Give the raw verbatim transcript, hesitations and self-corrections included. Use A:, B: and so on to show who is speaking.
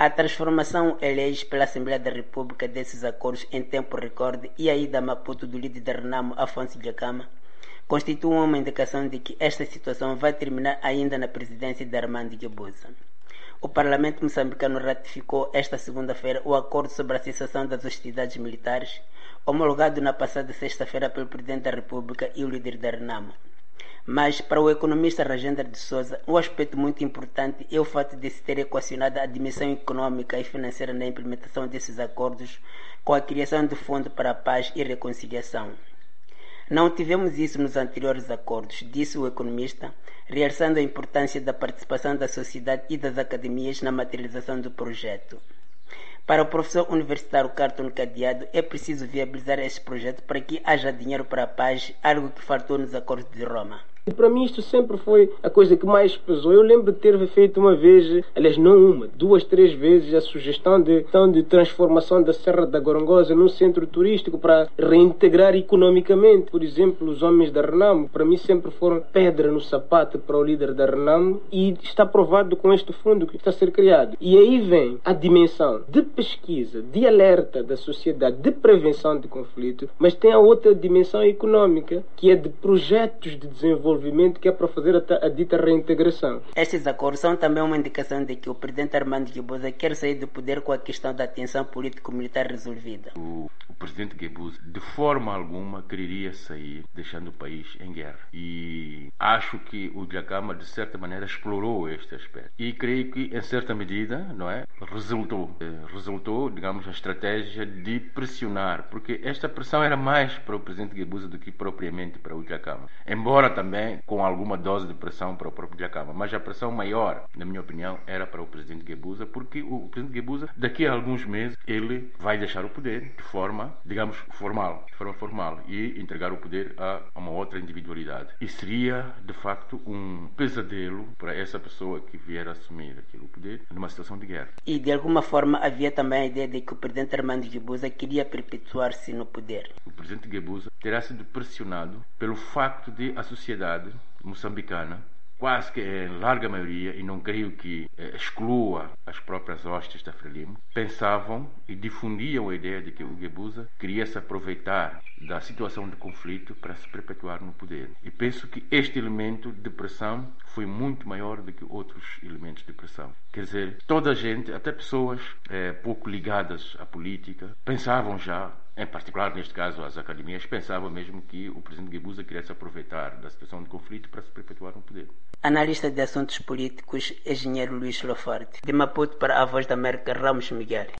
A: A transformação em leis pela Assembleia da República desses acordos em tempo recorde e a ida a Maputo do líder da Renamo, Afonso Dhlakama, constitui uma indicação de que esta situação vai terminar ainda na presidência de Armando Guebuza. O Parlamento moçambicano ratificou esta segunda-feira o acordo sobre a cessação das hostilidades militares, homologado na passada sexta-feira pelo Presidente da República e o líder da Renamo. Mas, para o economista Rajendra de Souza, um aspecto muito importante é o fato de se ter equacionado a dimensão econômica e financeira na implementação desses acordos com a criação do Fundo para a Paz e Reconciliação. Não tivemos isso nos anteriores acordos, disse o economista, realçando a importância da participação da sociedade e das academias na materialização do projeto. Para o professor universitário Carton Cadeado, é preciso viabilizar este projeto para que haja dinheiro para a paz, algo que faltou nos acordos de Roma.
B: E para mim isto sempre foi a coisa que mais pesou. Eu lembro de ter feito uma vez, aliás não uma, duas, três vezes, a sugestão de, de transformação da Serra da Gorongosa num centro turístico para reintegrar economicamente. Por exemplo, os homens da Renamo, para mim sempre foram pedra no sapato para o líder da Renamo e está provado com este fundo que está a ser criado. E aí vem a dimensão de pesquisa, de alerta da sociedade, de prevenção de conflito, mas tem a outra dimensão econômica, que é de projetos de desenvolvimento que é para fazer a, a dita reintegração.
A: Estes acordos são também uma indicação de que o presidente Armando Guebuza quer sair do poder com a questão da tensão político-militar resolvida.
C: O, o presidente Guebuza, de forma alguma, quereria sair deixando o país em guerra. E acho que o Dhlakama, de certa maneira, explorou este aspecto. E creio que, em certa medida, não é, resultou. Resultou, digamos, a estratégia de pressionar, porque esta pressão era mais para o presidente Guebuza do que propriamente para o Dhlakama. Embora também com alguma dose de pressão para o próprio Dhlakama, mas a pressão maior, na minha opinião, era para o presidente Guebuza, porque o presidente Guebuza, daqui a alguns meses, ele vai deixar o poder de forma, digamos, formal, de forma formal, e entregar o poder a uma outra individualidade. E seria, de facto, um pesadelo para essa pessoa que vier a assumir aquele poder numa situação de guerra.
A: E, de alguma forma, havia também a ideia de que o presidente Armando Guebuza queria perpetuar-se no poder.
C: O presidente Guebuza terá sido pressionado pelo facto de a sociedade moçambicana, quase que em larga maioria, e não creio que eh, exclua as próprias hostes da Frelimo, pensavam e difundiam a ideia de que o Guebuza queria se aproveitar da situação de conflito para se perpetuar no poder. E penso que este elemento de pressão foi muito maior do que outros elementos de pressão. Quer dizer, toda a gente, até pessoas eh, pouco ligadas à política, pensavam já, em particular neste caso as academias, pensavam mesmo que o presidente Guebuza queria se aproveitar da situação de conflito para se perpetuar no poder.
A: Analista de assuntos políticos, engenheiro Luís Loforte. De Maputo para a Voz da América, Ramos Miguel.